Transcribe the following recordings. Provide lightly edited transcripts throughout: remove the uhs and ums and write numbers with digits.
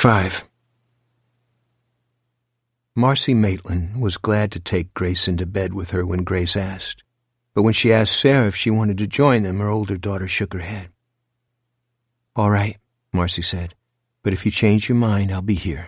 5. Marcy Maitland was glad to take Grace into bed with her when Grace asked, but when she asked Sarah if she wanted to join them, her older daughter shook her head. "All right," Marcy said, "but if you change your mind, I'll be here."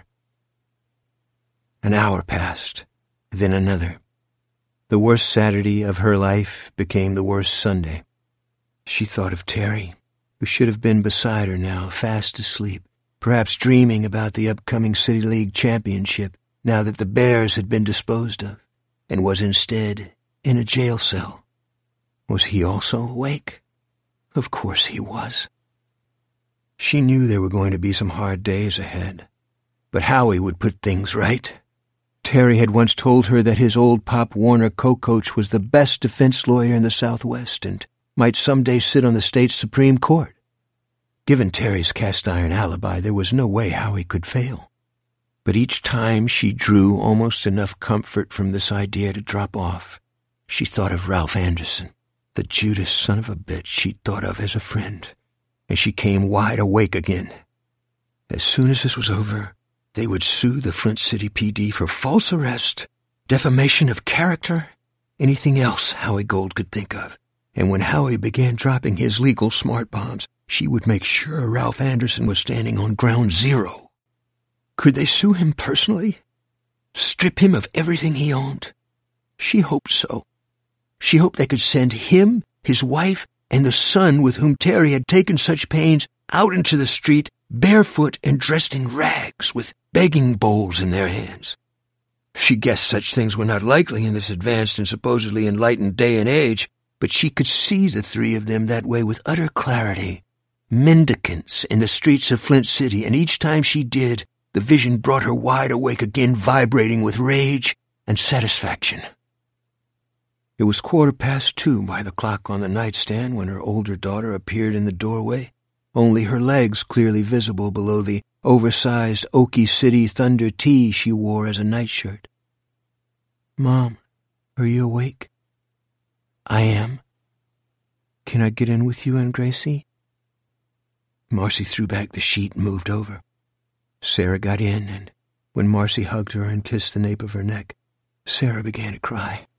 An hour passed, then another. The worst Saturday of her life became the worst Sunday. She thought of Terry, who should have been beside her now, fast asleep, perhaps dreaming about the upcoming City League championship now that the Bears had been disposed of, and was instead in a jail cell. Was he also awake? Of course he was. She knew there were going to be some hard days ahead, but Howie would put things right. Terry had once told her that his old Pop Warner co-coach was the best defense lawyer in the Southwest and might someday sit on the state's Supreme Court. Given Terry's cast-iron alibi, there was no way Howie could fail. But each time she drew almost enough comfort from this idea to drop off, she thought of Ralph Anderson, the Judas son of a bitch she'd thought of as a friend, and she came wide awake again. As soon as this was over, they would sue the Flint City PD for false arrest, defamation of character, anything else Howie Gold could think of. And when Howie began dropping his legal smart bombs, she would make sure Ralph Anderson was standing on ground zero. Could they sue him personally? Strip him of everything he owned? She hoped so. She hoped they could send him, his wife, and the son with whom Terry had taken such pains out into the street, barefoot and dressed in rags, with begging bowls in their hands. She guessed such things were not likely in this advanced and supposedly enlightened day and age, but she could see the three of them that way with utter clarity. Mendicants in the streets of Flint City, and each time she did, the vision brought her wide awake again, vibrating with rage and satisfaction. It was 2:15 by the clock on the nightstand when her older daughter appeared in the doorway, only her legs clearly visible below the oversized Okie City Thunder tee she wore as a nightshirt. "Mom, are you awake?" "I am." "Can I get in with you and Gracie?" Marcy threw back the sheet and moved over. Sarah got in, and when Marcy hugged her and kissed the nape of her neck, Sarah began to cry.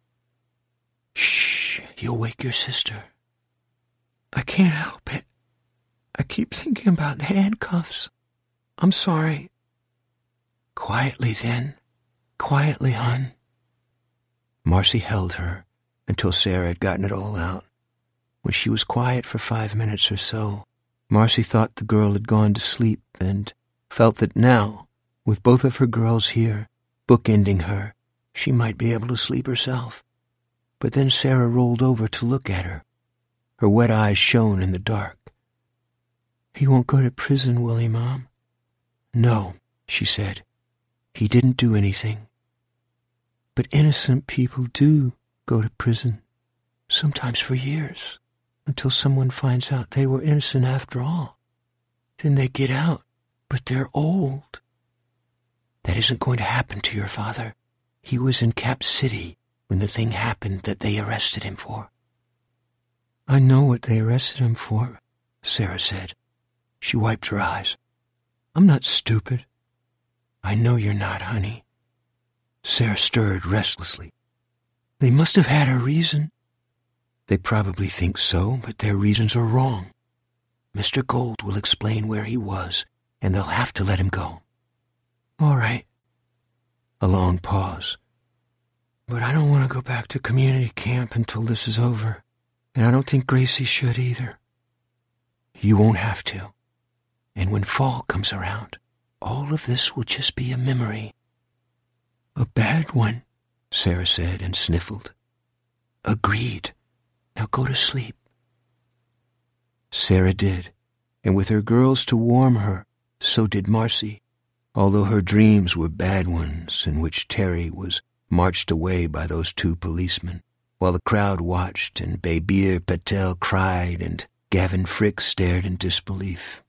"Shh, you'll wake your sister." "I can't help it. I keep thinking about the handcuffs. I'm sorry." "Quietly, then. Quietly, hon." Marcy held her until Sarah had gotten it all out. When she was quiet for 5 minutes or so, Marcy thought the girl had gone to sleep and felt that now, with both of her girls here, bookending her, she might be able to sleep herself. But then Sarah rolled over to look at her. Her wet eyes shone in the dark. "He won't go to prison, will he, Mom?" "No," she said. "He didn't do anything." "But innocent people do go to prison, sometimes for years, until someone finds out they were innocent after all. Then they get out, but they're old." "That isn't going to happen to your father. He was in Cap City when the thing happened that they arrested him for." "I know what they arrested him for," Sarah said. She wiped her eyes. "I'm not stupid." "I know you're not, honey." Sarah stirred restlessly. "They must have had a reason." "They probably think so, but their reasons are wrong. Mr. Gold will explain where he was, and they'll have to let him go." "All right." A long pause. "But I don't want to go back to community camp until this is over, and I don't think Gracie should either." "You won't have to. And when fall comes around, all of this will just be a memory." "A bad one," Sarah said and sniffled. "Agreed. Now go to sleep." Sarah did, and with her girls to warm her, so did Marcy, although her dreams were bad ones in which Terry was marched away by those 2 policemen, while the crowd watched and Babir Patel cried and Gavin Frick stared in disbelief.